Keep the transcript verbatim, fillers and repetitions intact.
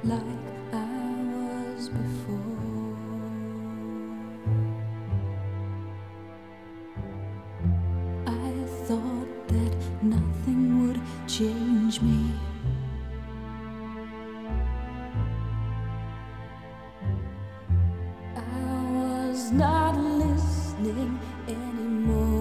like I was before. I thought that nothing would change me. I was not listening anymore.